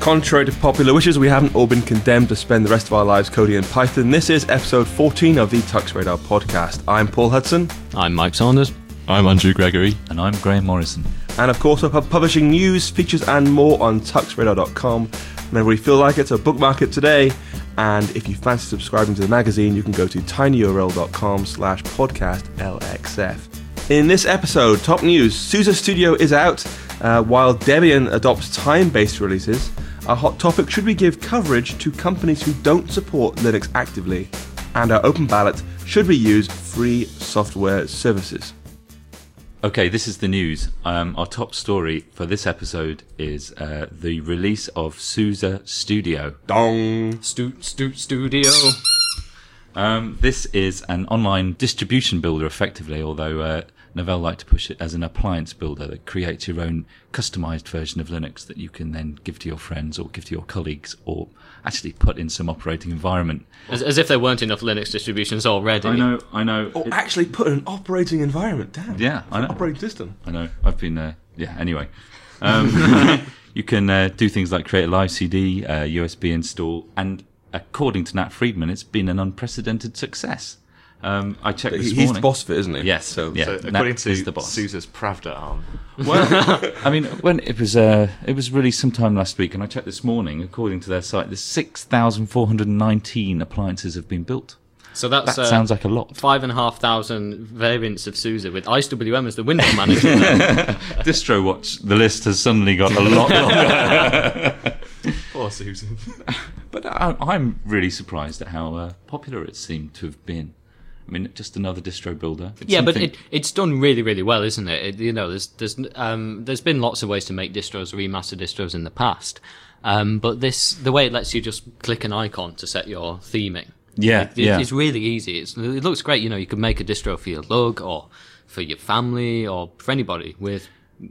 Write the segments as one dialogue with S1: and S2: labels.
S1: Contrary to popular wishes, we haven't all been condemned to spend the rest of our lives coding in Python. This is episode 14 of the Tux Radar podcast. I'm Paul Hudson.
S2: I'm Mike Saunders.
S3: I'm Andrew Gregory.
S4: And I'm Graham Morrison.
S1: And of course, we're publishing news, features and more on tuxradar.com. Whenever we feel like it, so bookmark it today. And if you fancy subscribing to the magazine, you can go to tinyurl.com/podcastlxf. In this episode, top news, SUSE Studio is out, while Debian adopts time-based releases. Our hot topic, should we give coverage to companies who don't support Linux actively? And our open ballot, should we use free software services?
S4: Okay, this is the news. Our top story for this episode is the release of SUSE Studio.
S1: Dong!
S2: Studio.
S4: This is an online distribution builder, effectively, although Novell like to push it as an appliance builder that creates your own customized version of Linux that you can then give to your friends or give to your colleagues or actually put in some operating environment.
S2: As if there weren't enough Linux distributions already.
S4: I know.
S1: Or actually put in an operating environment, damn.
S4: Yeah, I know.
S1: Operating system.
S4: I know. I've been, anyway. You can do things like create a live CD, USB install, and according to Nat Friedman, it's been an unprecedented success. I checked this morning.
S1: He's the boss of it, isn't he?
S4: Yes.
S3: So
S4: yeah,
S3: according
S4: to
S3: to SUSE's Pravda arm.
S4: Well, I mean, when it was released sometime last week, and I checked this morning. According to their site, there's 6,419 appliances have been built.
S2: So that
S4: sounds like a lot.
S2: 5,500 variants of SUSE with IceWM as the window manager.
S4: DistroWatch, the list has suddenly got a lot longer.
S3: Poor Susan.
S4: But I'm really surprised at how popular it seemed to have been. I mean, just another distro builder.
S2: But it's done really, really well, isn't it? There's been lots of ways to make distros, remaster distros in the past, but the way it lets you just click an icon to set your theming. It's really easy. It looks great. You can make a distro for your lug or for your family or for anybody with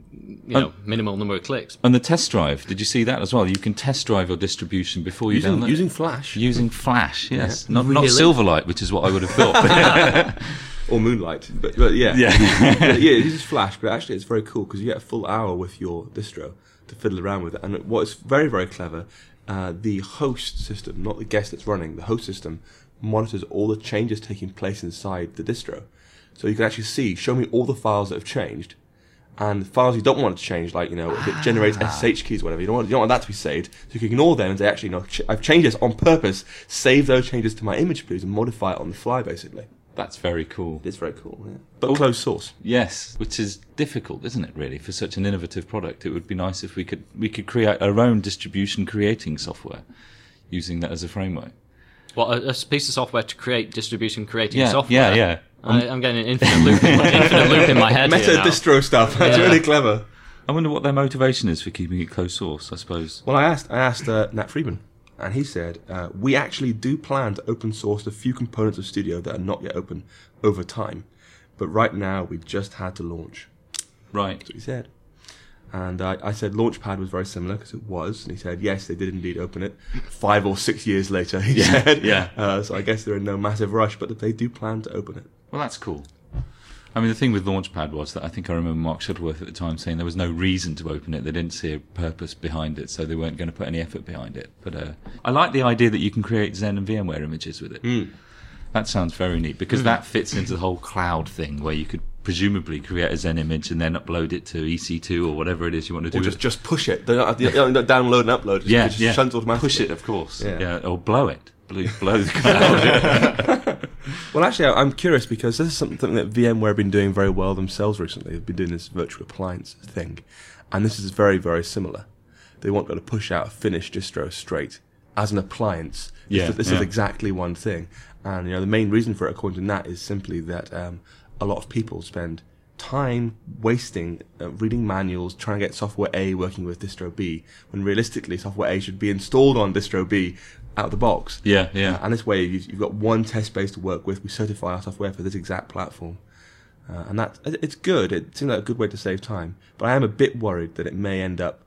S2: minimal number of clicks.
S4: And the test drive, did you see that as well? You can test drive your distribution before you download it.
S1: Using Flash.
S4: Using Flash, yes.
S1: Yeah.
S4: Not Silverlight, which is what I would have thought.
S1: Or Moonlight, but yeah. It uses Flash, but actually it's very cool because you get a full hour with your distro to fiddle around with it. And what's very, very clever, the host system, not the guest that's running, the host system monitors all the changes taking place inside the distro. So you can actually show me all the files that have changed, and the files you don't want to change, like, if it generates SSH keys or whatever, you don't want that to be saved. So you can ignore them and say, actually, no, I've changed this on purpose, save those changes to my image, please, and modify it on the fly, basically.
S4: That's very cool.
S1: It is very cool, yeah. But closed source.
S4: Yes, which is difficult, isn't it, really, for such an innovative product? It would be nice if we could create our own distribution creating software using that as a framework.
S2: What, a piece of software to create distribution creating software?
S4: Yeah.
S2: I'm getting an infinite loop in my head.
S1: Meta distro stuff. That's really clever.
S4: I wonder what their motivation is for keeping it closed source, I suppose.
S1: Well, I asked Nat Friedman, and he said, we actually do plan to open source the few components of Studio that are not yet open over time. But right now, we just had to launch.
S4: Right.
S1: That's what he said. And I said Launchpad was very similar, because it was. And he said, yes, they did indeed open it 5 or 6 years later, he said.
S4: Yeah.
S1: So I guess they're in no massive rush, but they do plan to open it.
S4: Well, that's cool. I mean, the thing with Launchpad was that I think I remember Mark Shuttleworth at the time saying there was no reason to open it. They didn't see a purpose behind it, so they weren't going to put any effort behind it. But I like the idea that you can create Zen and VMware images with it. That sounds very neat, because that fits into the whole cloud thing, where you could presumably create a Zen image and then upload it to EC2 or whatever it is you want to do.
S1: Or just push it. They don't have to download and upload. Just shunt automatically.
S4: Push it, of course. Yeah. Or blow it. Blow the cloud.
S1: Well, actually, I'm curious, because this is something that VMware have been doing very well themselves recently. They've been doing this virtual appliance thing, and this is very, very similar. They want to push out a finished distro straight as an appliance. This is exactly one thing. And the main reason for it, according to Nat, is simply that a lot of people spend time wasting reading manuals, trying to get software A working with distro B, when realistically software A should be installed on distro B out of the box. And this way you've got one test base to work with. We certify our software for this exact platform, and it's good. It seems like a good way to save time, but I am a bit worried that it may end up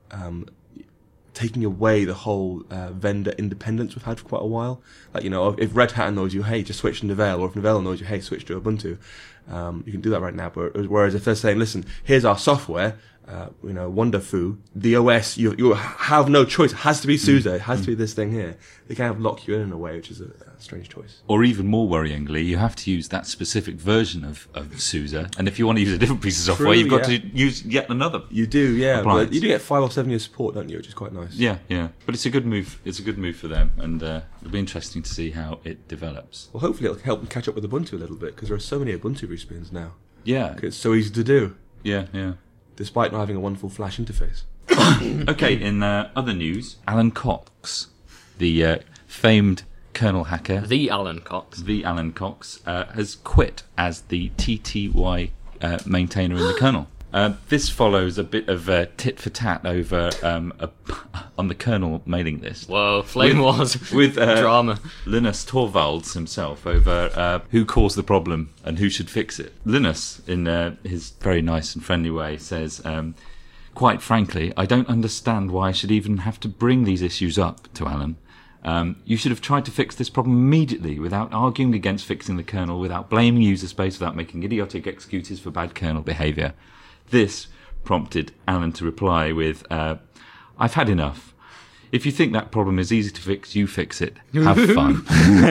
S1: taking away the whole vendor independence we've had for quite a while. Like, if Red Hat annoys you, hey, just switch to Novell, or if Novell annoys you, hey, switch to Ubuntu. You can do that right now, but whereas if they're saying, listen, here's our software, Wonderfoo, the OS, you have no choice. It has to be SUSE. It has to be this thing here. They kind of lock you in a way, which is a strange choice.
S4: Or even more worryingly, you have to use that specific version of SUSE, and if you want to use a different piece of software,
S1: True,
S4: you've got
S1: yeah.
S4: to use yet another.
S1: You do, yeah.
S4: appliance.
S1: But you do get 5 or 7 years support, don't you? Which is quite nice.
S4: Yeah. But it's a good move. It's a good move for them, and it'll be interesting to see how it develops.
S1: Well, hopefully it'll help them catch up with Ubuntu a little bit, because there are so many Ubuntu respins now.
S4: Yeah.
S1: It's so easy to do,
S4: Yeah.
S1: despite not having a wonderful Flash interface.
S4: Okay, in other news, Alan Cox, the famed kernel hacker,
S2: The Alan Cox.
S4: has quit as the TTY maintainer in the kernel. This follows a bit of tit for tat over on the kernel mailing list.
S2: Whoa, flame wars.
S4: With
S2: Drama.
S4: Linus Torvalds himself over who caused the problem and who should fix it. Linus, in his very nice and friendly way, says, quite frankly, I don't understand why I should even have to bring these issues up to Alan. You should have tried to fix this problem immediately without arguing against fixing the kernel, without blaming user space, without making idiotic excuses for bad kernel behaviour. This prompted Alan to reply with, I've had enough. If you think that problem is easy to fix, you fix it. Have fun.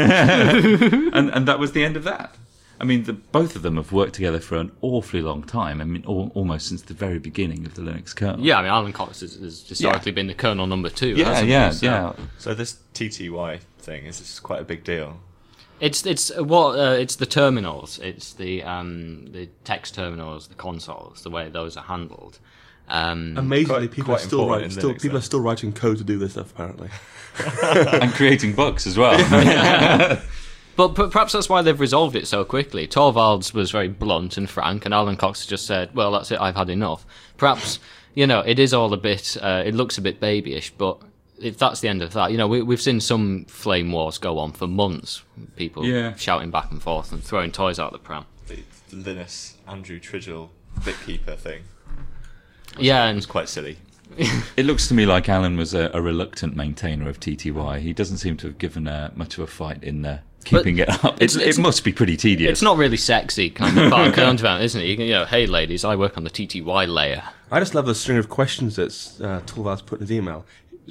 S4: and that was the end of that. I mean, both of them have worked together for an awfully long time. I mean, almost since the very beginning of the Linux kernel.
S2: Yeah, I mean, Alan Cox has historically been the kernel number 2.
S4: Yeah.
S3: So this TTY thing is quite a big deal.
S2: It's the terminals. It's the text terminals, the consoles, the way those are handled.
S1: Amazingly, people
S3: quite important in Linux,
S1: are still writing code to do this stuff, apparently.
S4: And creating bugs as well.
S2: But perhaps that's why they've resolved it so quickly. Torvalds was very blunt and frank, and Alan Cox just said, well, that's it, I've had enough. Perhaps, it is all a bit, it looks a bit babyish, but if that's the end of that, we've seen some flame wars go on for months. People shouting back and forth and throwing toys out the pram.
S3: The Linus Andrew Trigil BitKeeper thing.
S2: Yeah,
S3: It
S2: and
S3: was quite silly.
S4: It looks to me like Alan was a reluctant maintainer of TTY. He doesn't seem to have given much of a fight in keeping it up. It must be pretty tedious.
S2: It's not really sexy kind of part of kernel development, isn't it? You can, hey ladies, I work on the TTY layer.
S1: I just love the string of questions that Torvalds put in his email.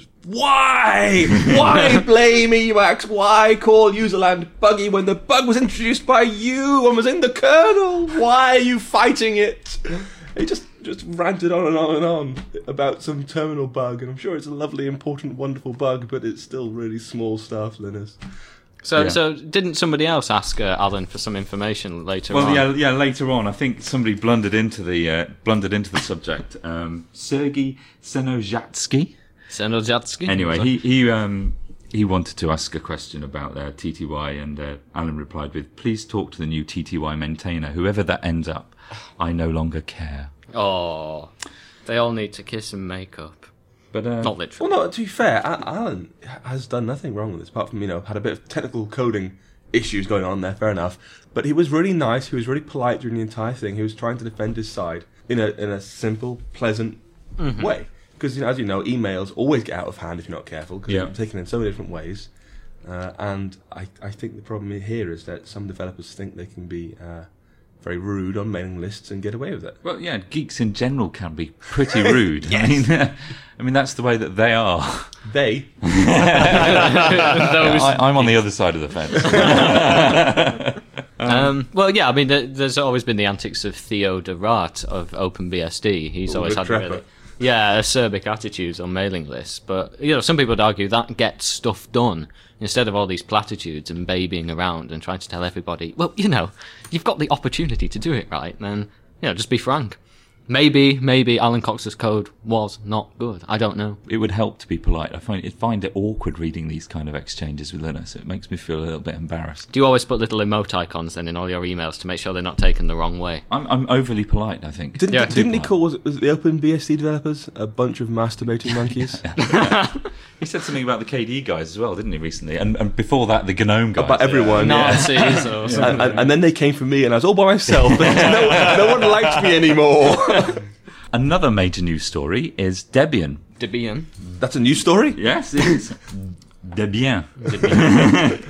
S1: Why? Why blame Emacs? Why call userland buggy when the bug was introduced by you and was in the kernel? Why are you fighting it? He just ranted on and on and on about some terminal bug, and I'm sure it's a lovely, important, wonderful bug, but it's still really small stuff, Linus.
S2: So didn't somebody else ask Alan for some information later on?
S4: Well, yeah. Later on, I think somebody blundered into the subject. Sergei Senozhatsky. Anyway, he wanted to ask a question about TTY, and Alan replied with, "Please talk to the new TTY maintainer, whoever that ends up. I no longer care."
S2: Oh, they all need to kiss and make up.
S4: But
S2: Not literally.
S1: Well, no, to be fair, Alan has done nothing wrong with this, apart from, had a bit of technical coding issues going on there, fair enough. But he was really nice, he was really polite during the entire thing, he was trying to defend his side in a simple, pleasant way. Because, as you know, emails always get out of hand if you're not careful, because they're taken in so many different ways. And I think the problem here is that some developers think they can be very rude on mailing lists and get away with it.
S4: well, yeah, geeks in general can be pretty rude. I mean, that's the way that they are.
S1: They?
S2: I'm
S4: on the other side of the fence.
S2: Well, yeah, I mean, there's always been the antics of Theo de Raat of OpenBSD. He's always had really, acerbic attitudes on mailing lists. But, some people would argue that gets stuff done instead of all these platitudes and babying around and trying to tell everybody, well, you've got the opportunity to do it, right? Then, just be frank. Maybe Alan Cox's code was not good. I don't know.
S4: It would help to be polite. I find it awkward reading these kind of exchanges with Linus. It makes me feel a little bit embarrassed.
S2: Do you always put little emote icons then in all your emails to make sure they're not taken the wrong way?
S4: I'm overly polite, I think.
S1: Didn't he call was it the OpenBSD developers a bunch of masturbating monkeys?
S4: He said something about the KDE guys as well, didn't he, recently? And before that, the GNOME guys.
S1: About everyone.
S2: Nazis or something.
S1: And then they came for me and I was all by myself. no one liked me anymore.
S4: Another major news story is Debian.
S2: Debian.
S1: That's a news story?
S4: Yes, it is. Debian.
S3: It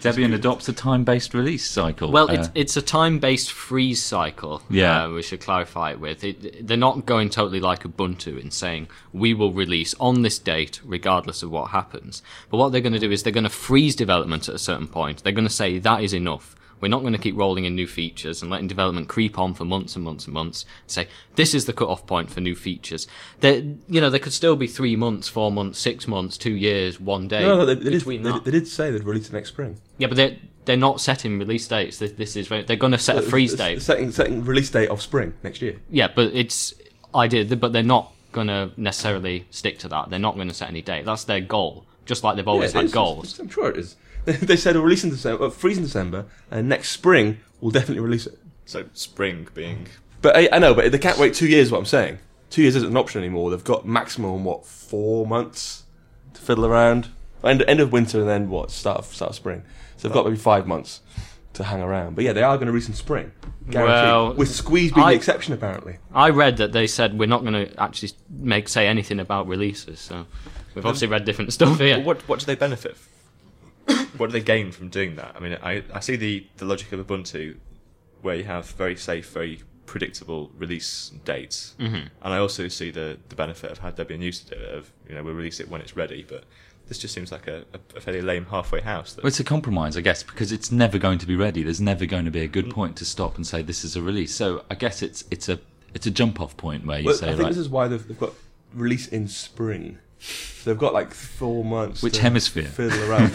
S4: Debian adopts a time-based release cycle.
S2: Well, it's a time-based freeze cycle.
S4: Yeah.
S2: We should clarify it with. They're not going totally like Ubuntu in saying, we will release on this date regardless of what happens. But what they're going to do is they're going to freeze development at a certain point. They're going to say, that is enough. We're not going to keep rolling in new features and letting development creep on for months and months and months. Say, this is the cut-off point for new features. There could still be 3 months, 4 months, 6 months, 2 years, 1 day
S1: they
S2: between
S1: did say they'd release it next spring.
S2: Yeah, but they're not setting release dates. They're going to set a freeze date.
S1: Setting release date of spring next year.
S2: Yeah, but but they're not going to necessarily stick to that. They're not going to set any date. That's their goal. Just like they've always had goals.
S1: I'm sure it is. They said we'll release in December, freeze in December, and next spring we'll definitely release it.
S3: So spring being...
S1: But I know, but they can't wait 2 years, is what I'm saying. 2 years isn't an option anymore. They've got maximum, 4 months to fiddle around? End of winter and then, start of spring. So they've got maybe 5 months to hang around. But yeah, they are going to release in spring. Guaranteed. Well, with Squeeze being the exception, apparently.
S2: I read that they said we're not going to actually say anything about releases, so we've obviously read different stuff here.
S3: Well, what do they benefit from? What do they gain from doing that? I mean, I see the logic of Ubuntu, where you have very safe, very predictable release dates, and I also see the benefit of how Debian used to do it. We'll release it when it's ready, but this just seems like a fairly lame halfway house.
S4: Well, it's a compromise, I guess, because it's never going to be ready. There's never going to be a good point to stop and say this is a release. So I guess it's a jump-off point where you say,
S1: I think this is why they've got release in spring. So they've got 4 months.
S4: Which hemisphere?
S1: Fiddle around.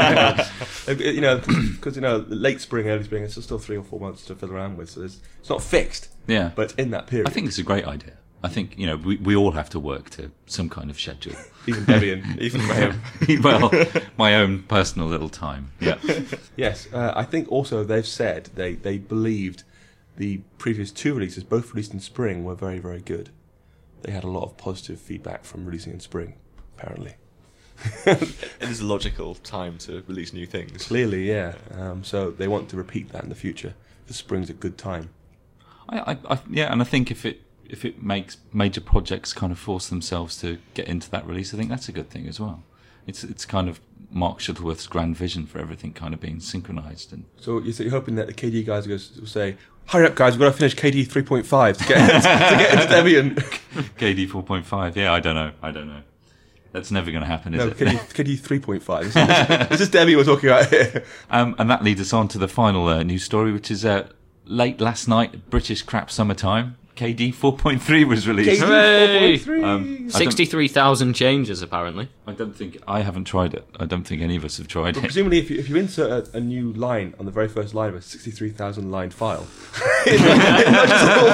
S1: Because late spring, early spring, it's still 3 or 4 months to fiddle around with. So it's not fixed.
S4: Yeah,
S1: but it's in that period.
S4: I think it's a great idea. I think we all have to work to some kind of schedule.
S1: Even Debian, even Graham.
S4: Well, my own personal little time. Yeah.
S1: Yes, I think also they've said they believed the previous 2 releases, both released in spring, were very, very good. They had a lot of positive feedback from releasing in spring, apparently.
S3: It is a logical time to release new things.
S1: Clearly, yeah. So they want to repeat that in the future. The spring's a good time.
S4: And I think if it makes major projects kind of force themselves to get into that release, I think that's a good thing as well. It's kind of Mark Shuttleworth's grand vision for everything kind of being synchronized. And
S1: so you're hoping that the KDE guys will say, hurry up, guys! We've got to finish KDE 3.5 to get into Debian.
S4: KDE 4.5. Yeah, I don't know. That's never going to happen, is it?
S1: KDE 3.5. This is Debian we're talking about here.
S4: And that leads us on to the final news story, which is late last night, British crap summertime. KDE 4.3 was released.
S2: KDE 4.3! 63,000 changes, apparently.
S4: I haven't tried it. I don't think any of us have tried it.
S1: Presumably, if you insert a new line on the very first line of a 63,000 line file, it not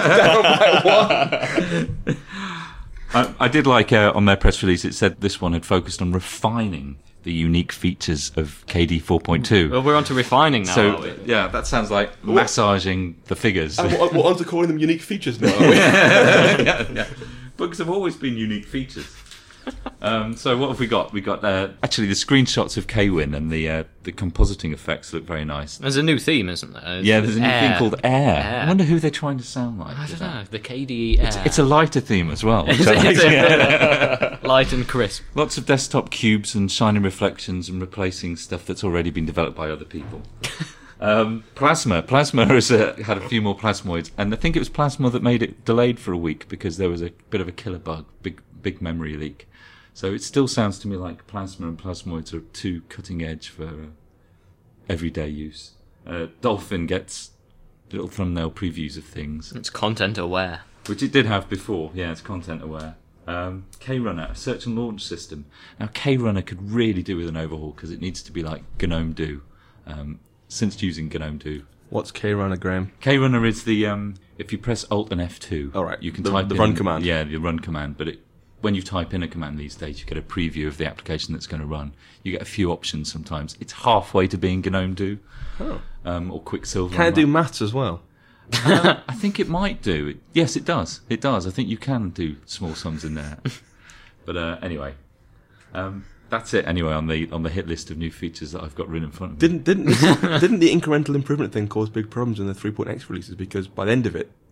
S1: just rolled down by one.
S4: I did like on their press release, it said this one had focused on refining the unique features of KDE 4.2.
S2: Well, we're on to refining now,
S4: so,
S2: aren't we?
S4: Yeah, that sounds like massaging the figures.
S1: And we're on to calling them unique features now, are we?
S4: yeah. Books have always been unique features. So what have we got? We got actually the screenshots of KWin and the compositing effects look very nice.
S2: There's a new theme, isn't there?
S4: Yeah, there's a new theme called Air. I wonder who they're trying to sound like.
S2: I don't know. The KDE Air.
S4: It's a lighter theme as well.
S2: Light and crisp.
S4: Lots of desktop cubes and shining reflections and replacing stuff that's already been developed by other people. Plasma has had a few more plasmoids, and I think it was Plasma that made it delayed for a week because there was a bit of a killer bug, big memory leak. So it still sounds to me like Plasma and Plasmoids are too cutting edge for everyday use. Dolphin gets little thumbnail previews of things.
S2: It's content aware.
S4: Which it did have before. Yeah, it's content aware. KRunner, a search and launch system. Now KRunner could really do with an overhaul because it needs to be like GNOME Do. Since using GNOME Do.
S1: What's KRunner, Graham?
S4: KRunner is the if you press Alt and F2,
S1: right.
S4: You can
S1: type
S4: the
S1: run command.
S4: Yeah, the run command. But when you type in a command these days, you get a preview of the application that's going to run. You get a few options sometimes. It's halfway to being GNOME Do, or Quicksilver.
S1: Can it do maths as well?
S4: I think it might do. Yes, it does. It does. I think you can do small sums in there. But anyway. That's it anyway on the hit list of new features that I've got written in front of me.
S1: Didn't the incremental improvement thing cause big problems in the 3.x releases? Because by the end of it,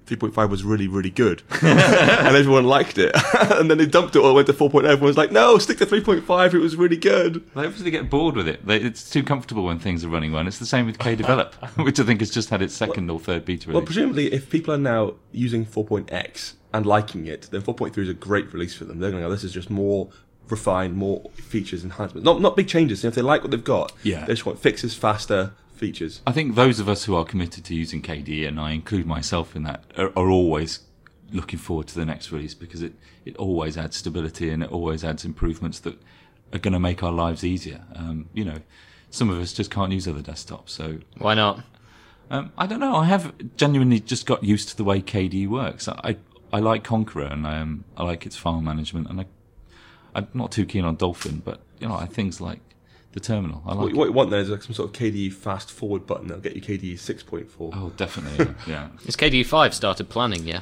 S1: 3.5 was really, really good. And everyone liked it. And then they dumped it all, went to 4.0. Everyone was like, no, stick to 3.5, it was really good.
S4: They obviously get bored with it. It's too comfortable when things are running well. And it's the same with KDevelop, which I think has just had its second or third beta release.
S1: Well, presumably, if people are now using 4.x and liking it, then 4.3 is a great release for them. They're going to go, this is just more refined, more features, enhancements. Not big changes. If they like what they've got, they just want fixes, faster features.
S4: I think those of us who are committed to using KDE, and I include myself in that, are always looking forward to the next release, because it always adds stability and it always adds improvements that are going to make our lives easier. Some of us just can't use other desktops, so
S2: why not?
S4: I don't know. I have genuinely just got used to the way KDE works. I like Conqueror, and I like its file management, and I'm not too keen on Dolphin, but things like the terminal. I like
S1: what you want then is like some sort of KDE fast forward button that'll get you KDE 6.4.
S4: Oh, definitely. Yeah.
S2: Has KDE 5 started planning yet?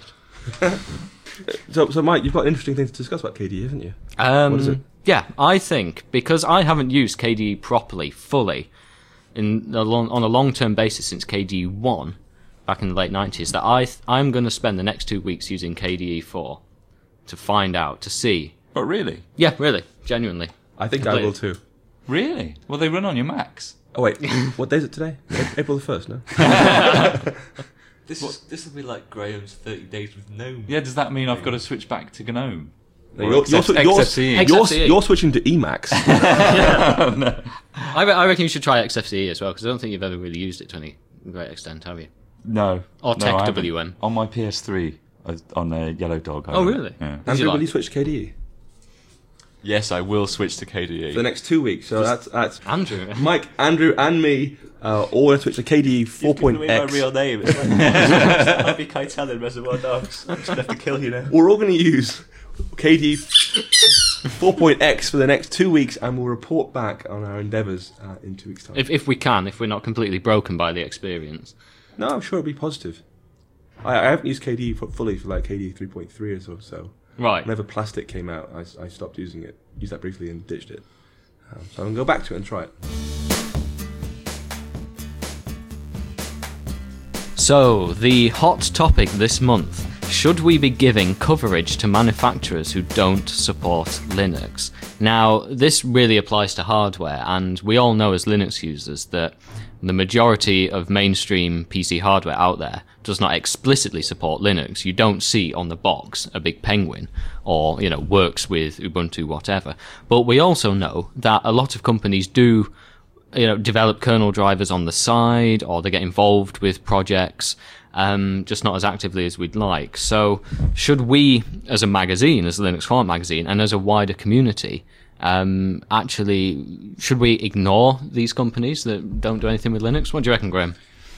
S1: So Mike, you've got an interesting thing to discuss about KDE, haven't you? What is it?
S2: Yeah, I think because I haven't used KDE properly, fully, on a long-term basis since KDE 1 back in the late 90s, that I'm going to spend the next 2 weeks using KDE 4 to find out, to see.
S4: But really?
S2: Yeah, really, genuinely.
S1: I think I will too.
S4: Really? Well, they run on your Macs.
S1: Oh wait, what day is it today? April the 1st, no?
S3: This will be like Graham's 30 days with GNOME.
S4: Yeah, does that mean I've got to switch back to GNOME?
S1: No, you're switching to Emacs.
S2: No. I reckon you should try XFCE as well, because I don't think you've ever really used it to any great extent, have you?
S4: No.
S2: Or TechWM.
S4: On my PS3, on a Yellow Dog.
S2: Oh, really?
S4: Yeah.
S1: Andrew, will you switch to KDE?
S3: Yes, I will switch to KDE.
S1: For the next 2 weeks. So that's
S2: Andrew.
S1: Mike, Andrew, and me all going to switch to KDE 4.x.
S3: My real name. I'll be Keitel in Reservoir Dogs. I'm just going to have to kill you now.
S1: We're all going to use KDE 4.x for the next 2 weeks, and we'll report back on our endeavours in 2 weeks' time.
S2: If we can, if we're not completely broken by the experience.
S1: No, I'm sure it'll be positive. I haven't used KDE fully for like KDE 3.3 or so.
S2: Right.
S1: Whenever Plastic came out, I stopped using it. Used that briefly and ditched it. So I'm going to go back to it and try it.
S2: So, the hot topic this month. Should we be giving coverage to manufacturers who don't support Linux? Now, this really applies to hardware, and we all know as Linux users that the majority of mainstream PC hardware out there does not explicitly support Linux. You don't see on the box a big penguin or, works with Ubuntu, whatever. But we also know that a lot of companies do develop kernel drivers on the side, or they get involved with projects, just not as actively as we'd like. So should we, as a magazine, as the Linux Forum magazine, and as a wider community, actually, should we ignore these companies that don't do anything with Linux? What do you reckon, Graham?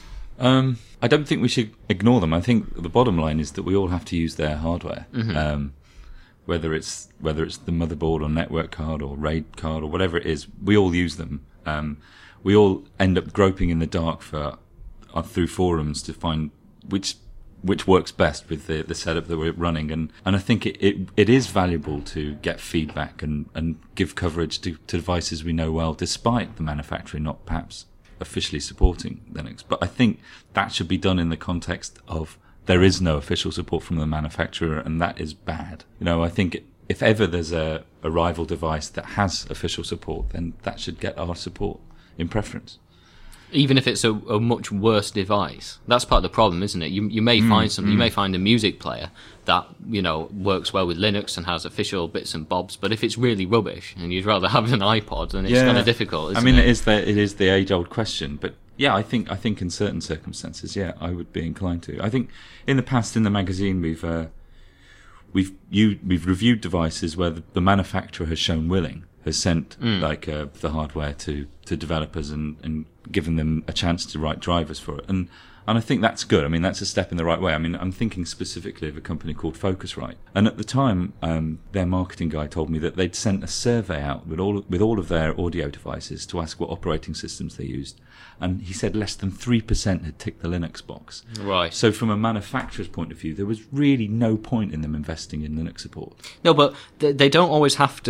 S4: I don't think we should ignore them. I think the bottom line is that we all have to use their hardware. Mm-hmm. Whether it's the motherboard or network card or RAID card or whatever it is, we all use them. We all end up groping in the dark through forums to find which works best with the setup that we're running, and I think it is valuable to get feedback and give coverage to devices we know well, despite the manufacturer not perhaps officially supporting Linux. But I think that should be done in the context of there is no official support from the manufacturer, and that is bad. I think if ever there's a rival device that has official support, then that should get our support in preference.
S2: Even if it's a much worse device. That's part of the problem, isn't it? You may find something. You may find a music player that, works well with Linux and has official bits and bobs, but if it's really rubbish and you'd rather have an iPod, then it's kind of difficult, isn't it?
S4: It is the age-old question, but yeah, I think in certain circumstances, yeah, I would be inclined to. I think in the past in the magazine we've reviewed devices where the manufacturer has shown willing, has sent the hardware to developers and given them a chance to write drivers for it, and I think that's good. I mean, that's a step in the right way. I mean, I'm thinking specifically of a company called Focusrite, and at the time their marketing guy told me that they'd sent a survey out with all of their audio devices to ask what operating systems they used, and he said less than 3% had ticked the Linux box.
S2: Right.
S4: So from a manufacturer's point of view, there was really no point in them investing in Linux support.
S2: No, but they don't always have to.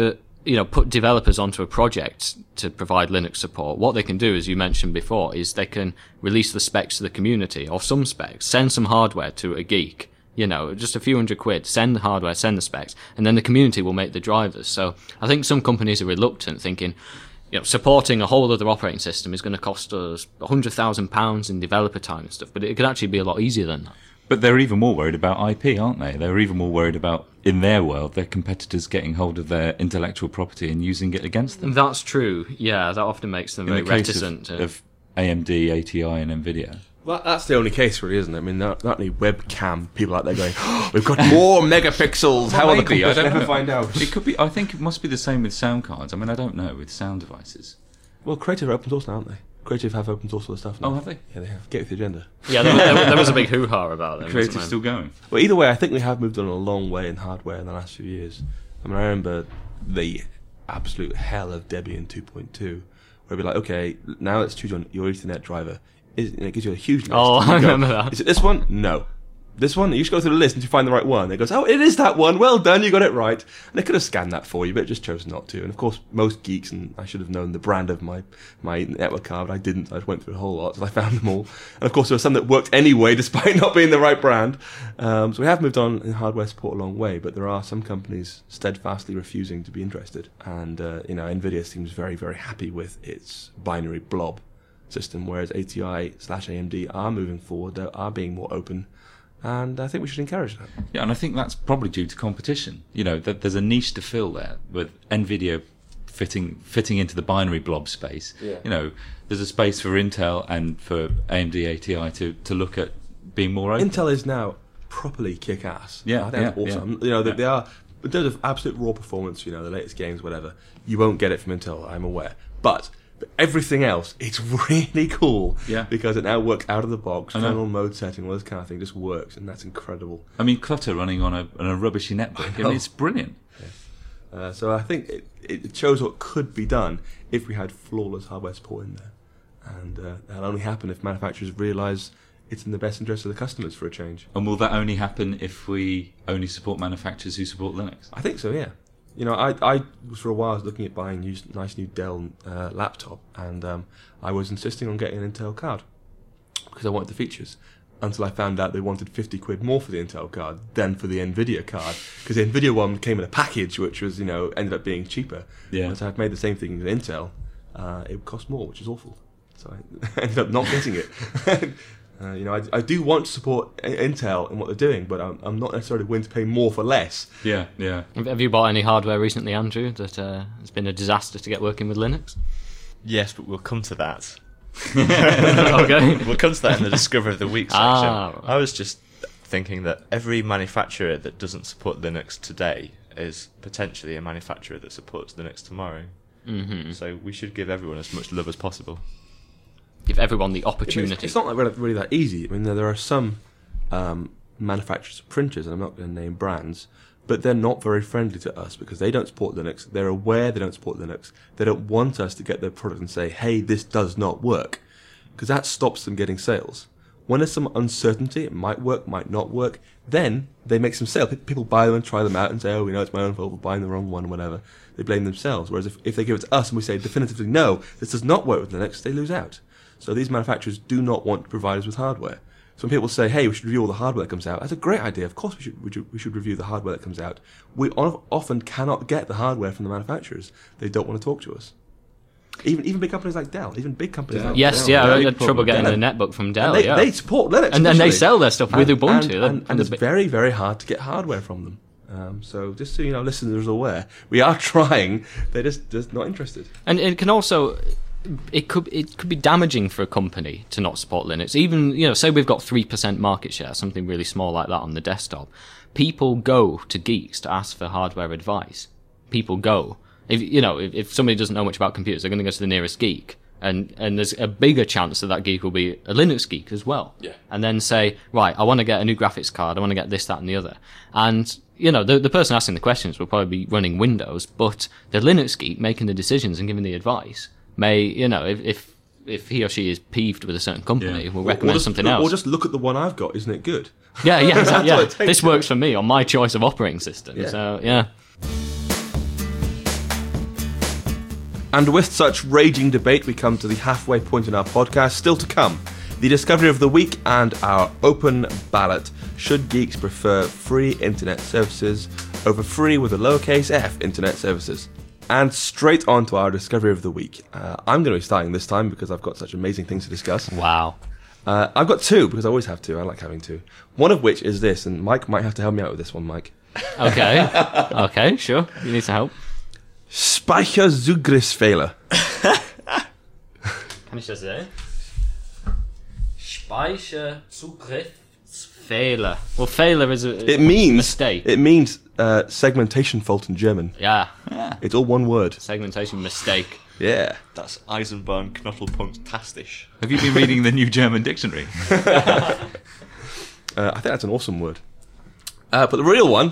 S2: put developers onto a project to provide Linux support, what they can do, as you mentioned before, is they can release the specs to the community, or some specs, send some hardware to a geek, just a few £100, send the hardware, send the specs, and then the community will make the drivers. So I think some companies are reluctant, thinking, supporting a whole other operating system is going to cost us £100,000 in developer time and stuff, but it could actually be a lot easier than that.
S4: But they're even more worried about IP, aren't they? They're even more worried about, in their world, their competitors getting hold of their intellectual property and using it against them.
S2: That's true. Yeah, that often makes them very reticent.
S4: Of AMD, ATI, and NVIDIA.
S1: Well, that's the only case, really, isn't it? I mean, not any webcam people out there going, we've got more megapixels. How will the computers never find out?
S4: It could be. I think it must be the same with sound cards. I mean, I don't know, with sound devices.
S1: Well, Creative are open source now, aren't they? Creative have open source all the stuff now.
S4: Oh, have they?
S1: Yeah, they have. Get with the agenda.
S2: Yeah, there was a big hoo-ha about them.
S4: Creative's still going.
S1: Well, either way, I think we have moved on a long way in hardware in the last few years. I mean, I remember the absolute hell of Debian 2.2, where it'd be like, okay, now let's choose your Ethernet driver. It gives you a huge list.
S2: Oh, I remember that.
S1: Is it this one? No. This one? You just go through the list until you find the right one. It goes, oh, it is that one. Well done, you got it right. And they could have scanned that for you, but it just chose not to. And of course, most geeks, and I should have known the brand of my network card, but I didn't. I just went through a whole lot until I found them all. And of course, there were some that worked anyway, despite not being the right brand. So we have moved on in hardware support a long way, but there are some companies steadfastly refusing to be interested. And, NVIDIA seems very, very happy with its binary blob system, whereas ATI/AMD are moving forward, they are being more open, and I think we should encourage that.
S4: Yeah, and I think that's probably due to competition. That there's a niche to fill there, with NVIDIA fitting into the binary blob space.
S1: Yeah.
S4: There's a space for Intel and for AMD ATI to look at being more open.
S1: Intel is now properly kick-ass.
S4: Yeah,
S1: I think that's awesome.
S4: yeah.
S1: They are, in terms of absolute raw performance, the latest games, whatever, you won't get it from Intel, I'm aware. But everything else, it's really cool.
S4: Yeah.
S1: Because it now works out of the box, kernel mode setting, all this kind of thing just works, and that's incredible.
S4: I mean, Clutter running on a rubbishy netbook, I mean, it's brilliant.
S1: Yeah. So I think it shows what could be done if we had flawless hardware support in there. And that'll only happen if manufacturers realise it's in the best interest of the customers for a change.
S4: And will that only happen if we only support manufacturers who support Linux?
S1: I think so, yeah. I was for a while looking at buying a nice new Dell laptop, and I was insisting on getting an Intel card because I wanted the features. Until I found out they wanted £50 more for the Intel card than for the NVIDIA card, because the NVIDIA one came in a package which was, ended up being cheaper.
S4: Yeah.
S1: So I've made the same thing with Intel. It would cost more, which is awful. So I ended up not getting it. I do want to support Intel in what they're doing, but I'm not necessarily willing to pay more for less.
S4: Yeah.
S2: Have you bought any hardware recently, Andrew, that has been a disaster to get working with Linux?
S3: Yes, but we'll come to that.
S2: Okay.
S3: We'll come to that in the Discover of the Week section.
S2: Right.
S3: I was just thinking that every manufacturer that doesn't support Linux today is potentially a manufacturer that supports Linux tomorrow. Mm-hmm. So we should give everyone as much love as possible.
S2: Give everyone the opportunity.
S1: It's not really that easy. I mean, there are some manufacturers of printers, and I'm not going to name brands, but they're not very friendly to us because they don't support Linux. They're aware they don't support Linux. They don't want us to get their product and say, hey, this does not work, because that stops them getting sales. When there's some uncertainty, it might work, might not work, then they make some sales. People buy them and try them out and say, oh, it's my own fault for buying the wrong one, whatever. They blame themselves. Whereas if they give it to us and we say definitively, no, this does not work with Linux, they lose out. So these manufacturers do not want to provide us with hardware. So when people say, hey, we should review all the hardware that comes out, that's a great idea. Of course we should review the hardware that comes out. We often cannot get the hardware from the manufacturers. They don't want to talk to us. Even big companies like Dell, even big companies like
S2: yes,
S1: Dell.
S2: I had trouble getting a netbook from Dell.
S1: They support Linux.
S2: And they sell their stuff with Ubuntu.
S1: And it's very, very hard to get hardware from them. So just so listeners are aware, we are trying. They're just not interested.
S2: And it can also... It could be damaging for a company to not support Linux. Even, say we've got 3% market share, something really small like that on the desktop. People go to geeks to ask for hardware advice. People go. If somebody doesn't know much about computers, they're going to go to the nearest geek. And there's a bigger chance that geek will be a Linux geek as well.
S1: Yeah.
S2: And then say, right, I want to get a new graphics card, I want to get this, that, and the other. And, the person asking the questions will probably be running Windows, but the Linux geek making the decisions and giving the advice may, if he or she is peeved with a certain company, will recommend something else.
S1: Or just look at the one I've got, isn't it good?
S2: Yeah, exactly. This works for me on my choice of operating system.
S1: Yeah.
S2: So, yeah.
S1: And with such raging debate, we come to the halfway point in our podcast. Still to come, the discovery of the week and our open ballot. Should geeks prefer free internet services over free with a lowercase f internet services? And straight on to our discovery of the week. I'm going to be starting this time because I've got such amazing things to discuss.
S2: Wow.
S1: I've got two because I always have two. I like having two. One of which is this, and Mike might have to help me out with this one, Mike.
S2: Okay. Okay, sure. You need some help.
S1: Speicherzugriffsfehler.
S2: Kann ich das sehen? Speicherzugriffsfehler. Well, Fehler is a mistake.
S1: It means segmentation fault in German.
S2: Yeah.
S1: It's all one word.
S2: Segmentation mistake.
S1: Yeah.
S3: That's Eisenbahn Knotelpunkt-tastisch.
S4: Have you been reading the new German dictionary?
S1: I think that's an awesome word. But the real one,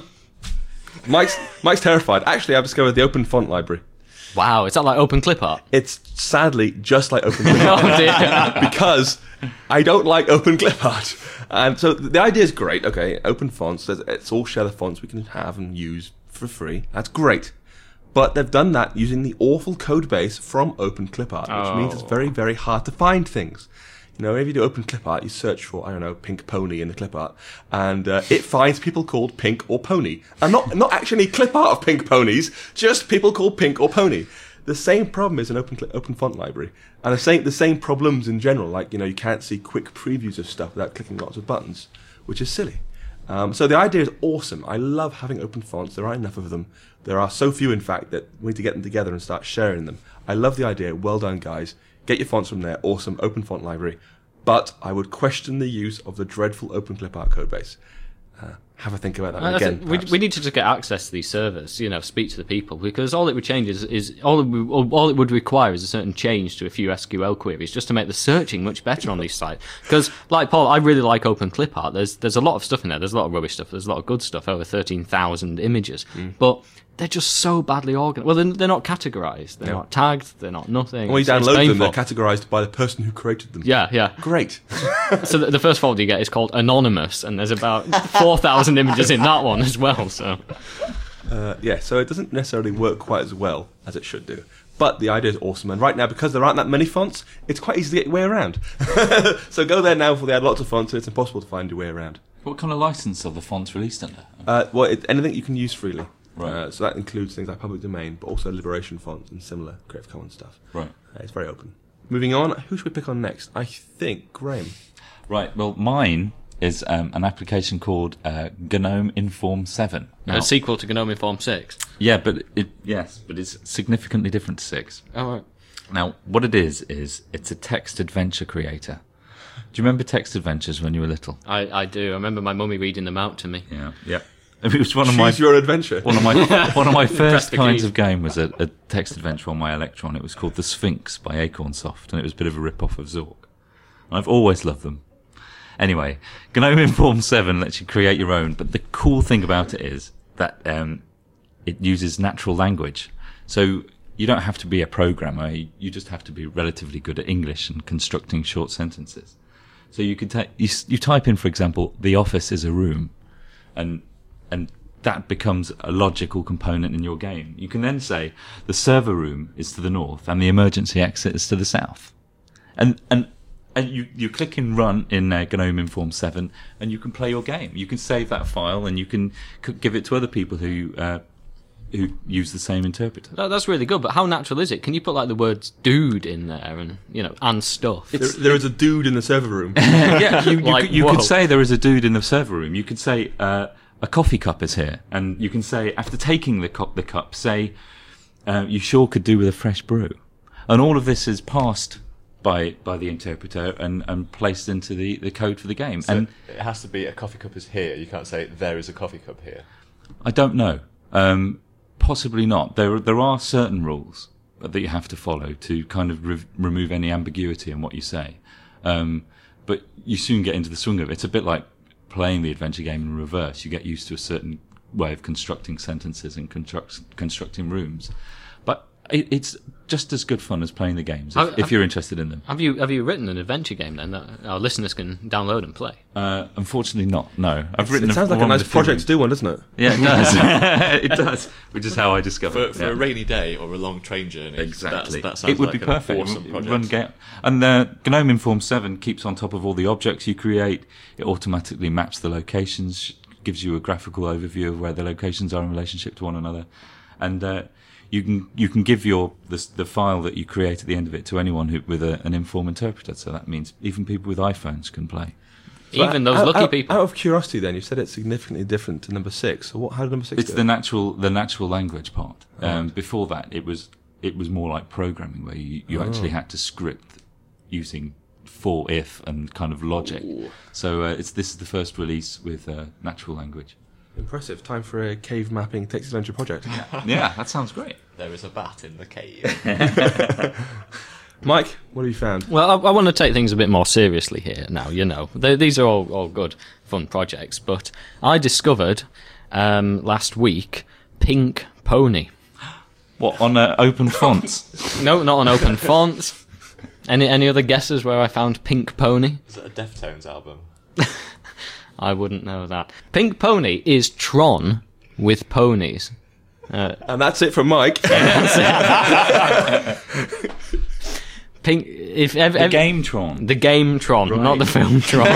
S1: Mike's terrified. Actually, I've discovered the Open Font Library.
S2: Wow, is that like open clip art?
S1: It's sadly just like Open Clip Art.
S2: Oh dear.
S1: Because I don't like Open Clip Art. And so the idea is great. Okay, open fonts, it's all share the fonts we can have and use for free. That's great. But they've done that using the awful code base from Open Clip Art, which means it's very, very hard to find things. You know, if you do Open Clip Art, you search for, I don't know, pink pony in the clip art, and it finds people called Pink or Pony. And not actually clip art of pink ponies, just people called Pink or Pony. The same problem is an open font library. And the same problems in general, like, you know, you can't see quick previews of stuff without clicking lots of buttons, which is silly. So the idea is awesome. I love having open fonts. There aren't enough of them. There are so few, in fact, that we need to get them together and start sharing them. I love the idea. Well done, guys. Get your fonts from there. Awesome. Open font library. But I would question the use of the dreadful Open Clip Art code base. Have a think about that again.
S2: We need to just get access to these servers, you know, speak to the people, because all it would change is all it would require is a certain change to a few SQL queries just to make the searching much better on these sites. Because, like Paul, I really like Open Clip Art. There's a lot of stuff in there. There's a lot of rubbish stuff. There's a lot of good stuff. Over 13,000 images, but they're just so badly organized. Well, they're not categorized. They're not tagged. They're not nothing.
S1: When you download them, they're categorized by the person who created them.
S2: Yeah.
S1: Great.
S2: So the first folder you get is called Anonymous, and there's about 4,000 images in that one as well. So
S1: so it doesn't necessarily work quite as well as it should do. But the idea is awesome, and right now, because there aren't that many fonts, it's quite easy to get your way around. So go there now before they add lots of fonts, so it's impossible to find your way around.
S4: What kind of license are the fonts released under?
S1: Anything you can use freely.
S4: Right.
S1: So that includes things like public domain, but also Liberation fonts and similar Creative Commons stuff.
S4: Right.
S1: It's very open. Moving on, who should we pick on next? I think Graham.
S4: Right. Well, mine is an application called GNOME Inform 7. Now,
S2: a sequel to GNOME Inform 6.
S4: Yeah, but it's significantly different to 6.
S2: Oh, right.
S4: Now, what it is it's a text adventure creator. Do you remember text adventures when you were little?
S2: I do. I remember my mummy reading them out to me.
S4: Yeah. It was one of my
S1: Choose your adventure.
S4: one of my first
S2: Press the
S4: kinds
S2: keys.
S4: of game was a text adventure on my Electron. It was called The Sphinx by Acornsoft, and it was a bit of a rip-off of Zork. I've always loved them. Anyway, GNOME Inform 7 lets you create your own, but the cool thing about it is that it uses natural language. So you don't have to be a programmer, you just have to be relatively good at English and constructing short sentences. So you could you type in, for example, the office is a room, and that becomes a logical component in your game. You can then say the server room is to the north and the emergency exit is to the south. And you click in run in GNOME Inform 7 and you can play your game. You can save that file and you can give it to other people who use the same interpreter.
S2: That's really good, but how natural is it? Can you put like the words dude in there and stuff?
S1: There is a dude in the server room.
S4: Yeah, you
S2: whoa.
S4: could say there is a dude in the server room. You could say a coffee cup is here, and you can say after taking the cup, say you sure could do with a fresh brew, and all of this is passed by the interpreter and placed into the code for the game.
S3: So
S4: and
S3: it has to be a coffee cup is here. You can't say there is a coffee cup here.
S4: I don't know. Possibly not. There are certain rules that you have to follow to kind of remove any ambiguity in what you say. But you soon get into the swing of it. It's a bit like playing the adventure game in reverse. You get used to a certain way of constructing sentences and constructing rooms. But It's just as good fun as playing the games if you're interested in them.
S2: Have you written an adventure game then that our listeners can download and play?
S4: Unfortunately not, no.
S1: It sounds like a nice project to do one, doesn't it?
S4: Yeah, it does. It does, which is how I discovered it.
S3: For a rainy day or a long train journey.
S4: Exactly.
S3: That sounds
S4: it would
S3: like
S4: be
S3: an
S4: perfect.
S3: awesome project.
S4: And GNOME Inform 7 keeps on top of all the objects you create. It automatically maps the locations, gives you a graphical overview of where the locations are in relationship to one another. And you can give the file that you create at the end of it to anyone with an Inform interpreter. So that means even people with iPhones can play.
S2: Even those lucky people.
S1: Out of curiosity, then, you said it's significantly different to number 6. So how did number 6
S4: It's
S1: do
S4: the natural language part. Before that, it was more like programming, where you actually had to script using for, if, and kind of logic.
S1: Ooh.
S4: So this is the first release with natural language.
S1: Impressive. Time for a cave mapping text adventure project.
S4: Yeah, that sounds great.
S3: There is a bat in the cave.
S1: Mike, what have you found?
S2: Well, I want to take things a bit more seriously here now, These are all good, fun projects, but I discovered last week Pink Pony.
S4: What, on open fonts?
S2: No, not on open fonts. Any other guesses where I found Pink Pony?
S3: Is it a Deftones album?
S2: I wouldn't know that. Pink Pony is Tron with ponies.
S1: And that's it from Mike.
S2: Pink.
S4: The game Tron.
S2: The game Tron,
S4: Right.
S2: not the film Tron.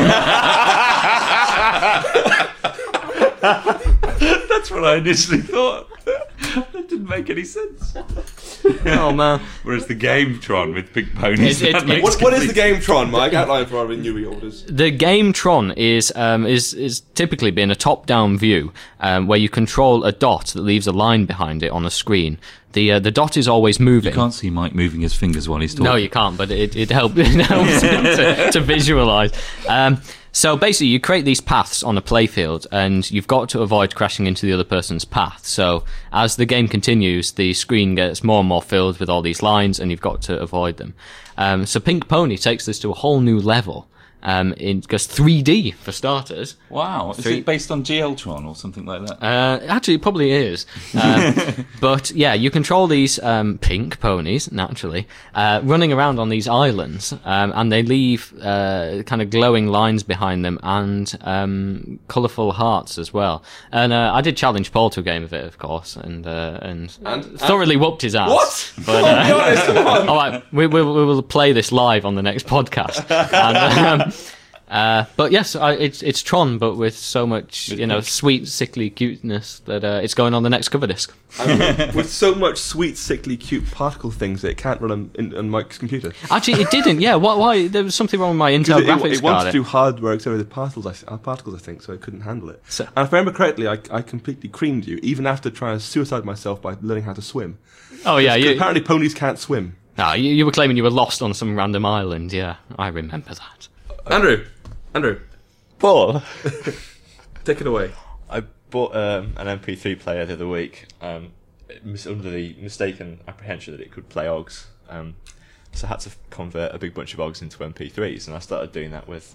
S4: That's what I initially thought. That didn't make any sense.
S2: Oh man.
S4: Whereas the game Tron with big ponies.
S2: It
S4: that
S2: makes
S4: makes
S1: What is the game Tron, Mike? Outline for our new orders.
S2: The game Tron is typically been a top-down view where you control a dot that leaves a line behind it on a screen. The dot is always moving.
S4: You can't see Mike moving his fingers while he's talking.
S2: No, you can't, but it helps to visualise. So basically, you create these paths on a playfield, and you've got to avoid crashing into the other person's path. So as the game continues, the screen gets more and more filled with all these lines, and you've got to avoid them. So Pink Pony takes this to a whole new level. It goes 3D for starters.
S4: Wow. Is it based on GLtron or something like that?
S2: Actually, it probably is. But yeah, you control these pink ponies, naturally, running around on these islands, and they leave kind of glowing lines behind them and colourful hearts as well. And I did challenge Paul to a game of it, of course, and thoroughly whooped his ass.
S1: What?
S2: But,
S1: Be honest, come on.
S2: all right, we will play this live on the next podcast. And, but yes, it's Tron, but with so much, sweet, sickly cuteness that it's going on the next cover disc.
S1: With so much sweet, sickly, cute particle things that it can't run on Mike's computer.
S2: Actually, it didn't. Yeah, why? There was something wrong with my Intel graphics
S1: It wanted
S2: card.
S1: to do hardware accelerated particles, I think, so it couldn't handle it. And if I remember correctly, I completely creamed you, even after trying to suicide myself by learning how to swim.
S2: Oh yeah,
S1: Apparently ponies can't swim.
S2: No, you were claiming you were lost on some random island. Yeah, I remember that.
S1: Andrew,
S3: Paul!
S1: take it away.
S3: I bought an MP3 player the other week under the mistaken apprehension that it could play OGS. So I had to convert a big bunch of OGS into MP3s, and I started doing that with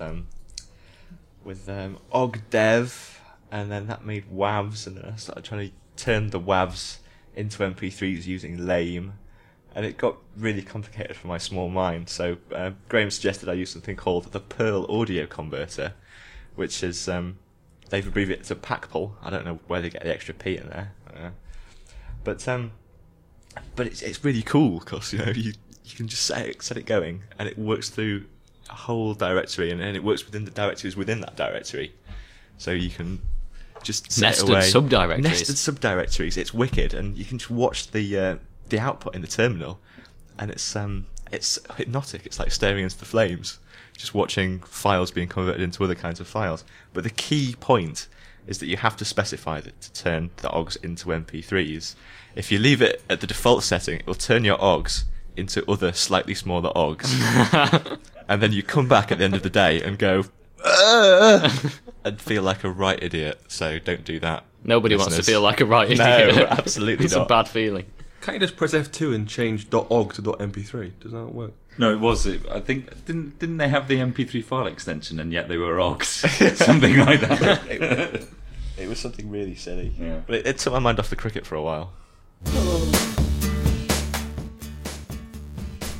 S3: OGDev, and then that made WAVs, and then I started trying to turn the WAVs into MP3s using LAME, and it got really complicated for my small mind. So Graham suggested I use something called the Perl Audio Converter, which is they've abbreviated to PACPL. I don't know where they get the extra P in there, but it's really cool because you can just set it going, and it works through a whole directory, and it works within the directories within that directory, so you can just set
S2: Nested
S3: it away.
S2: subdirectories.
S3: Nested subdirectories. It's wicked, and you can just watch the output in the terminal, and it's hypnotic. It's like staring into the flames, just watching files being converted into other kinds of files. But the key point is that you have to specify that to turn the OGS into MP3s. If you leave it at the default setting, it will turn your OGS into other slightly smaller OGS, and then you come back at the end of the day and go and feel like a right idiot. So don't do that.
S2: Nobody wants to
S3: listeners.
S2: feel like a right
S3: No,
S2: idiot.
S3: absolutely
S2: It's
S3: not.
S2: a bad feeling.
S1: Can't you just press F2 and change .og to .mp3? Does that not work?
S4: No, it was. I think didn't they have the MP3 file extension, and yet they were OGS, something like that.
S3: It was something really silly.
S4: Yeah.
S3: But it took my mind off the cricket for a while.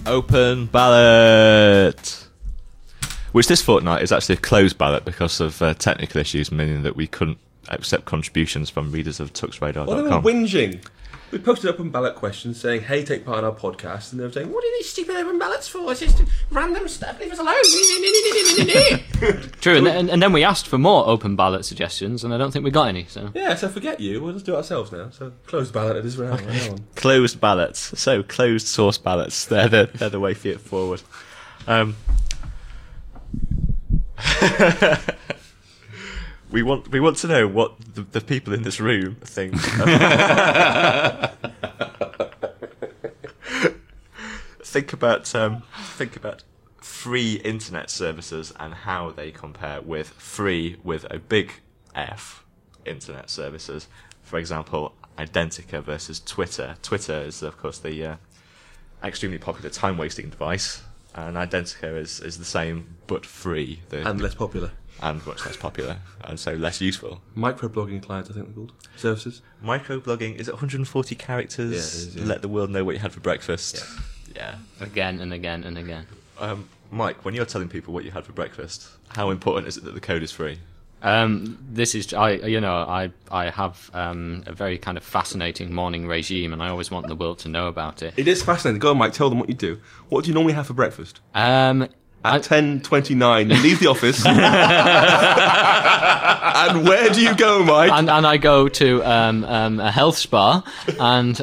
S3: Open ballot! Which this fortnight is actually a closed ballot because of technical issues, meaning that we couldn't accept contributions from readers of tuxradar.com.
S1: Well, they were whinging. We posted open ballot questions saying, hey, take part in our podcast. And they were saying, what are these stupid open ballots for? It's just random stuff. Leave us alone.
S2: True, and then we asked for more open ballot suggestions, and I don't think we got any. So
S1: Yeah, so forget you. We'll just do it ourselves now. So closed ballot it is right now.
S3: Closed ballots. So, closed source ballots. They're the way forward. We want to know what the people in this room think. Think about free internet services and how they compare with free with a big F internet services. For example, Identica versus Twitter. Twitter is, of course, the extremely popular time-wasting device, and Identica is the same but free.
S1: And less popular.
S3: And much less popular, and so less useful.
S1: Microblogging clients, I think they're called. Services.
S3: Microblogging, is it 140 characters?
S1: Yeah, it is, yeah.
S3: Let the world know what you had for breakfast. Yeah.
S2: again and again and again.
S3: Mike, when you're telling people what you had for breakfast, how important is it that the code is free?
S2: This is I have a very kind of fascinating morning regime, and I always want the world to know about it.
S1: It is fascinating. Go on, Mike, tell them what you do. What do you normally have for breakfast? At 10:29, you leave the office. And where do you go, Mike?
S2: And I go to a health spa, and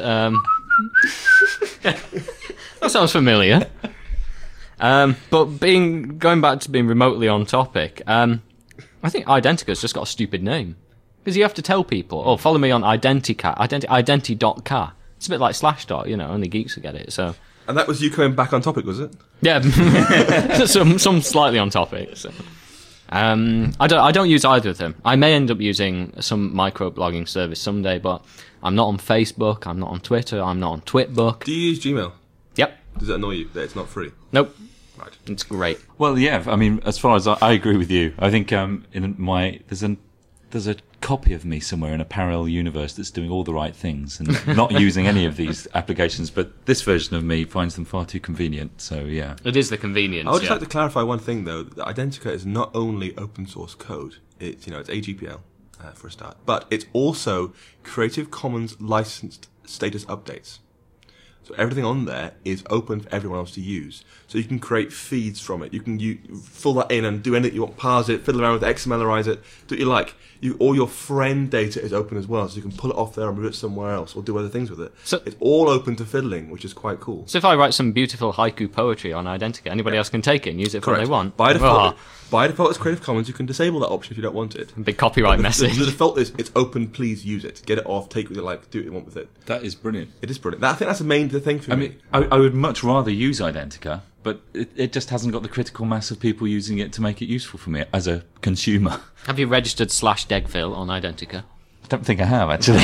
S2: that sounds familiar. But going back to being remotely on topic, I think Identica's just got a stupid name. Because you have to tell people, follow me on identi.car. It's a bit like Slashdot, only geeks will get it, so...
S1: And that was you coming back on topic, was it?
S2: Yeah, some slightly on topic. So. I don't use either of them. I may end up using some microblogging service someday, but I'm not on Facebook, I'm not on Twitter, I'm not on Twitbook.
S1: Do you use Gmail?
S2: Yep.
S1: Does it annoy you that it's not free?
S2: Nope.
S1: Right.
S2: It's great.
S4: Well, yeah. I mean, as far as I agree with you, I think there's a copy of me somewhere in a parallel universe that's doing all the right things and not using any of these applications. But this version of me finds them far too convenient. So yeah,
S2: It is the convenience.
S1: I would just like to clarify one thing, though. That Identica is not only open source code. It's it's AGPL for a start, but it's also Creative Commons licensed status updates. So everything on there is open for everyone else to use. So you can create feeds from it. You can fill that in and do anything you want, parse it, fiddle around with it, XMLerize it, do what you like. All your friend data is open as well, so you can pull it off there and move it somewhere else or do other things with it.
S2: So
S1: it's all open to fiddling, which is quite cool.
S2: So if I write some beautiful haiku poetry on Identica, anybody else can take it and use it for what they want?
S1: By default, it's Creative Commons. You can disable that option if you don't want it.
S2: Big copyright message.
S1: The default is it's open, please use it. Get it off, take what you like, do what you want with it.
S4: that is brilliant.
S1: It is brilliant. I think that's the main thing for me.
S4: I mean, I would much rather use Identica, but it just hasn't got the critical mass of people using it to make it useful for me as a consumer.
S2: Have you registered /Degville on Identica?
S4: I don't think I have, actually.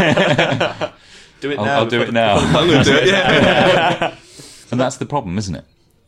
S3: Do it now.
S4: I'll do it now.
S1: I'm going to do it, yeah.
S4: And that's the problem, isn't it?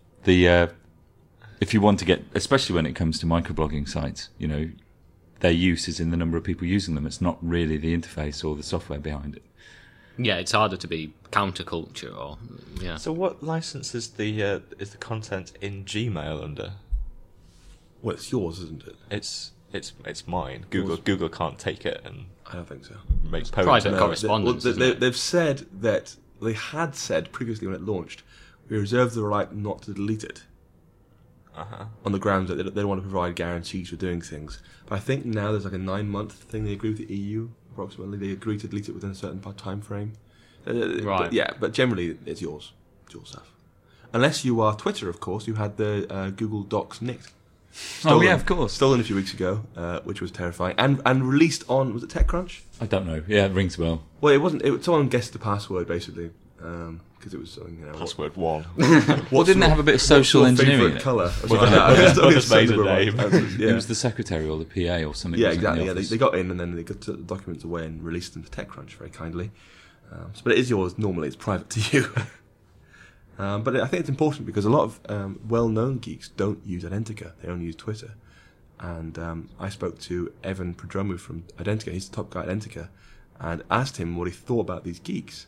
S4: If you want to get, especially when it comes to microblogging sites, their use is in the number of people using them. It's not really the interface or the software behind it.
S2: Yeah, it's harder to be counterculture or yeah.
S3: So what license is the content in Gmail under?
S1: Well, it's yours, isn't it?
S3: It's mine. Google can't take it and
S1: I don't think so.
S3: make posts.
S2: Private
S3: No.
S2: correspondence. isn't it?
S1: They've said that they had said previously when it launched, we reserve the right not to delete it. On the grounds that they don't want to provide guarantees for doing things. But I think now there's like a 9-month thing they agree with the EU, approximately. They agree to delete it within a certain time frame.
S2: Right.
S1: But generally it's yours. It's your stuff. Unless you are Twitter, of course, you had the Google Docs nicked.
S4: Oh, yeah, of course.
S1: Stolen a few weeks ago, which was terrifying. And released on, was it TechCrunch?
S4: I don't know. Yeah, it rings a bell.
S1: Well, it wasn't. Someone guessed the password, basically. Because it was something,
S3: Password 1.
S4: Well, didn't it have a bit of social engineering in it?
S1: Colour?
S3: Just made a name.
S4: It was the secretary or the PA or something.
S1: Yeah,
S4: wasn't it, in
S1: exactly.
S4: the
S1: Yeah,
S4: office?
S1: they got in and then they got the documents away and released them to TechCrunch very kindly. But it is yours normally. It's private to you. But I think it's important because a lot of well-known geeks don't use Identica. They only use Twitter. And I spoke to Evan Prodromou from Identica. He's the top guy at Identica, and asked him what he thought about these geeks.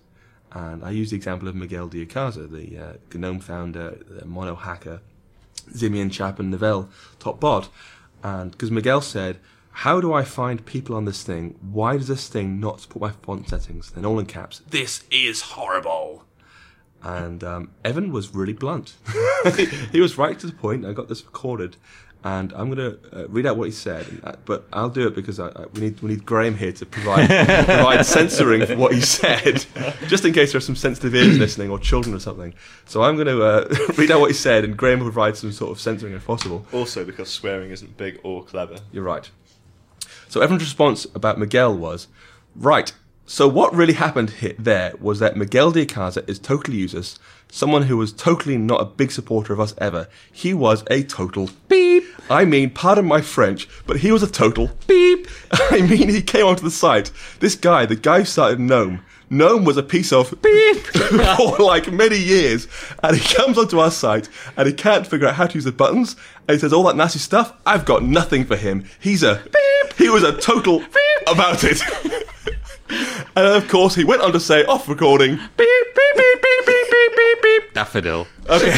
S1: And I used the example of Miguel de Icaza, the GNOME founder, the Mono hacker, Simian Chapman Novell top bot. And because Miguel said, how do I find people on this thing? Why does this thing not support my font settings? Then all in caps, this is horrible. And Evan was really blunt. He was right to the point. I got this recorded. And I'm going to read out what he said, but I'll do it because we need Graham here to provide censoring for what he said, just in case there are some sensitive ears listening or children or something. So I'm going to read out what he said, and Graham will provide some sort of censoring if possible.
S3: Also, because swearing isn't big or clever.
S1: You're right. So everyone's response about Miguel was, right, so what really happened there was that Miguel de Icaza is totally useless, someone who was totally not a big supporter of us ever. He was a total beep. I mean, pardon my French, but he was a total beep. I mean, he came onto the site. This guy, the guy who started GNOME. GNOME was a piece of beep for like many years. And he comes onto our site and he can't figure out how to use the buttons. And he says all that nasty stuff. I've got nothing for him. He's a beep. He was a total beep about it. And of course, he went on to say, off recording, beep, beep, beep, beep, beep, beep, beep, beep.
S4: Daffodil.
S1: Okay.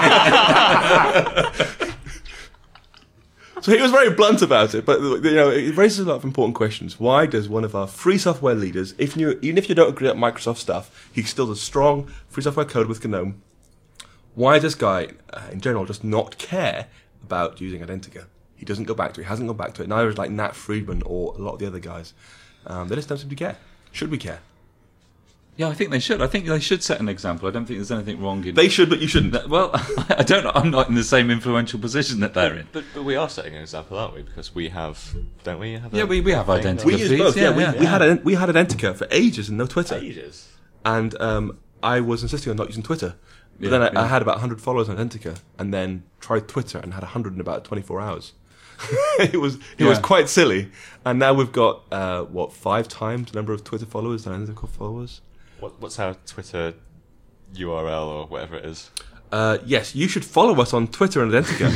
S1: So he was very blunt about it, but it raises a lot of important questions. Why does one of our free software leaders, even if you don't agree with Microsoft stuff, he still does strong free software code with GNOME, why does this guy, in general, just not care about using Identica? He doesn't go back to it. He hasn't gone back to it. Neither is like Nat Friedman or a lot of the other guys. They just don't seem to care. Should we care?
S4: Yeah, I think they should. I think they should set an example. I don't think there's anything wrong in...
S1: They should, but you shouldn't.
S4: Well, I don't know. I'm not in the same influential position that they're in.
S3: But we are setting an example, aren't we? Because we have... Don't we?
S4: Yeah, we have Identica
S1: We use
S4: feeds.
S1: both. We had Identica for ages and no Twitter.
S3: Ages.
S1: And I was insisting on not using Twitter. But then I had about 100 followers on Identica and then tried Twitter and had 100 in about 24 hours. It was quite silly. And now we've got, 5 times the number of Twitter followers than Identica followers?
S3: What's our Twitter URL or whatever it is?
S1: Yes, you should follow us on Twitter and Identica.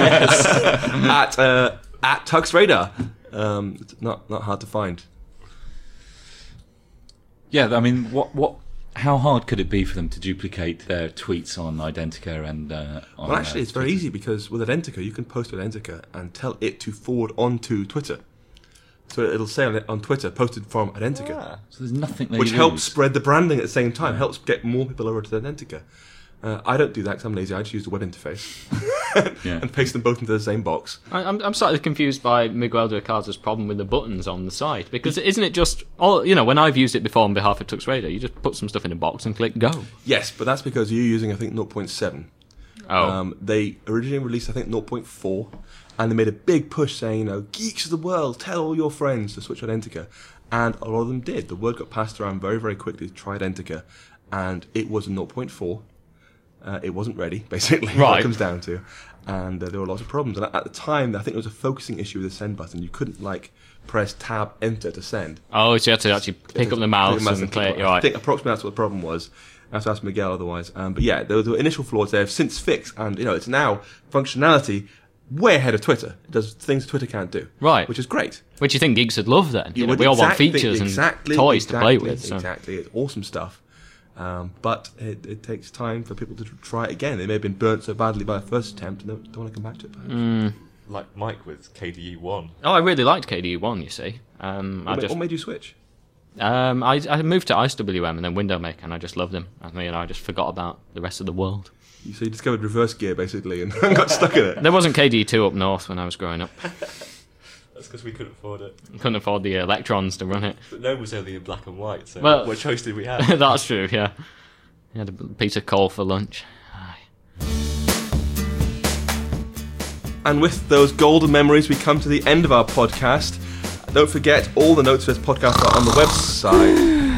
S1: at Tux Radar. It's not hard to find.
S4: Yeah, I mean, how hard could it be for them to duplicate their tweets on Identica and on...
S1: Well, actually, it's very easy because with Identica, you can post to Identica and tell it to forward onto Twitter. So it'll say on Twitter, posted from Identica.
S3: Ah.
S4: So there's nothing they
S1: which
S4: lose.
S1: helps spread the branding at the same time, helps get more people over to Identica. I don't do that because I'm lazy. I just use the web interface and paste them both into the same box.
S2: I'm slightly confused by Miguel de Icaza's problem with the buttons on the site, because isn't it just when I've used it before on behalf of Tux Radar, you just put some stuff in a box and click go.
S1: Yes, but that's because you're using I think 0.7.
S2: Oh.
S1: They originally released I think 0.4, and they made a big push saying geeks of the world, tell all your friends to switch to Identica, and a lot of them did. The word got passed around very very quickly to try Identica, and it was a 0.4. It wasn't ready, basically,
S2: right.
S1: what it comes down to. And there were lots of problems. And at the time, I think there was a focusing issue with the send button. You couldn't, press tab, enter to send.
S2: Oh, so you had to actually pick up the mouse and play it. You're right.
S1: I think approximately that's what the problem was. I have to ask Miguel otherwise. But yeah, there were initial flaws there. Have since fixed. And, it's now functionality way ahead of Twitter. It does things Twitter can't do.
S2: Right.
S1: Which is great.
S2: Which you think geeks would love then. We all want features and toys to play with. So.
S1: Exactly. It's awesome stuff. But it takes time for people to try it again. They may have been burnt so badly by the first attempt and don't want to come back to it. Perhaps.
S3: Like Mike with KDE 1.
S2: Oh, I really liked KDE 1, you see.
S1: What made you switch?
S2: I moved to IceWM and then WindowMaker, and I just loved them. I just forgot about the rest of the world.
S1: So you discovered reverse gear, basically, and got stuck in it.
S2: There wasn't KDE 2 up north when I was growing up.
S3: That's because we couldn't afford it.
S2: Couldn't afford the electrons to run it.
S3: But no was only in black and white, so
S2: what
S3: choice did we have?
S2: That's true, yeah. You had a piece of coal for lunch. Aye.
S1: And with those golden memories, we come to the end of our podcast. Don't forget, all the notes for this podcast are on the website.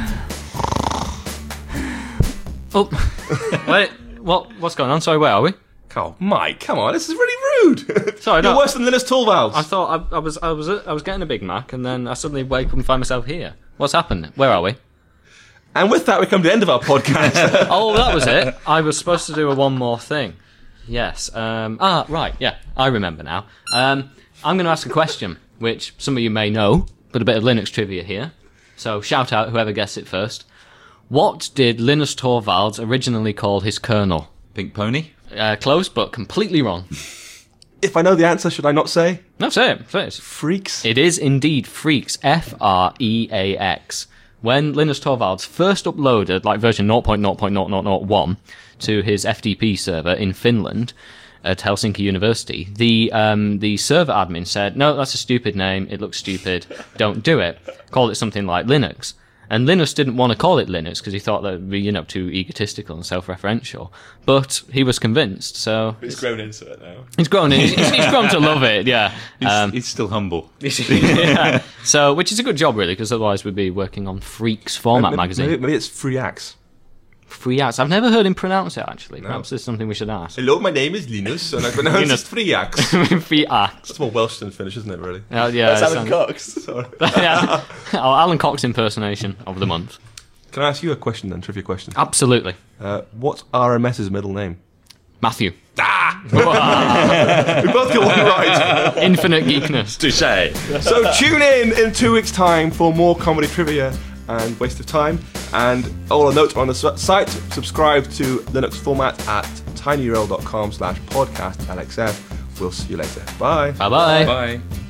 S2: Oh, wait, what's going on? Sorry, where are we?
S1: Oh, Mike, come on, this is really rude.
S2: Sorry,
S1: You're worse than Linus Torvalds.
S2: I thought I was getting a Big Mac, and then I suddenly wake up and find myself here. What's happened? Where are we?
S1: And with that, we come to the end of our podcast.
S2: Oh, that was it. I was supposed to do a one more thing. Yes. Right. Yeah, I remember now. I'm going to ask a question, which some of you may know, but a bit of Linux trivia here. So shout out whoever gets it first. What did Linus Torvalds originally call his kernel?
S4: Pink Pony?
S2: Close, but completely wrong.
S1: If I know the answer, should I not say?
S2: No, say it. Say it.
S1: Freaks.
S2: It is indeed Freaks. Freax. When Linus Torvalds first uploaded like version 0.0.0001 to his FTP server in Finland at Helsinki University, the server admin said, "No, that's a stupid name. It looks stupid. Don't do it. Call it something like Linux." And Linus didn't want to call it Linux because he thought that would be, too egotistical and self-referential. But he was convinced, so...
S3: He's grown into it now.
S2: He's grown to love it, yeah.
S4: He's still humble.
S2: Yeah. So, which is a good job, really, because otherwise we'd be working on Freaks Format magazine.
S1: Maybe it's Freax.
S2: Freax. I've never heard him pronounce it, actually. Perhaps there's something we should ask.
S1: Hello, my name is Linus, and I pronounce it Freax.
S2: Freax.
S1: It's more Welsh than Finnish, isn't it, really?
S2: Yeah,
S3: That's Alan Cox.
S1: Sorry.
S2: Yeah. Alan Cox impersonation of the month.
S1: Can I ask you a question then, trivia question?
S2: Absolutely.
S1: What's RMS's middle name?
S2: Matthew.
S1: We both got one right.
S2: Infinite geekness.
S3: Touché.
S1: So tune in 2 weeks' time for more comedy trivia and waste of time. And all the notes are on the site. Subscribe to Linux Format at tinyurl.com/podcastlxf. We'll see you later. Bye.
S2: Bye-bye.
S4: Bye.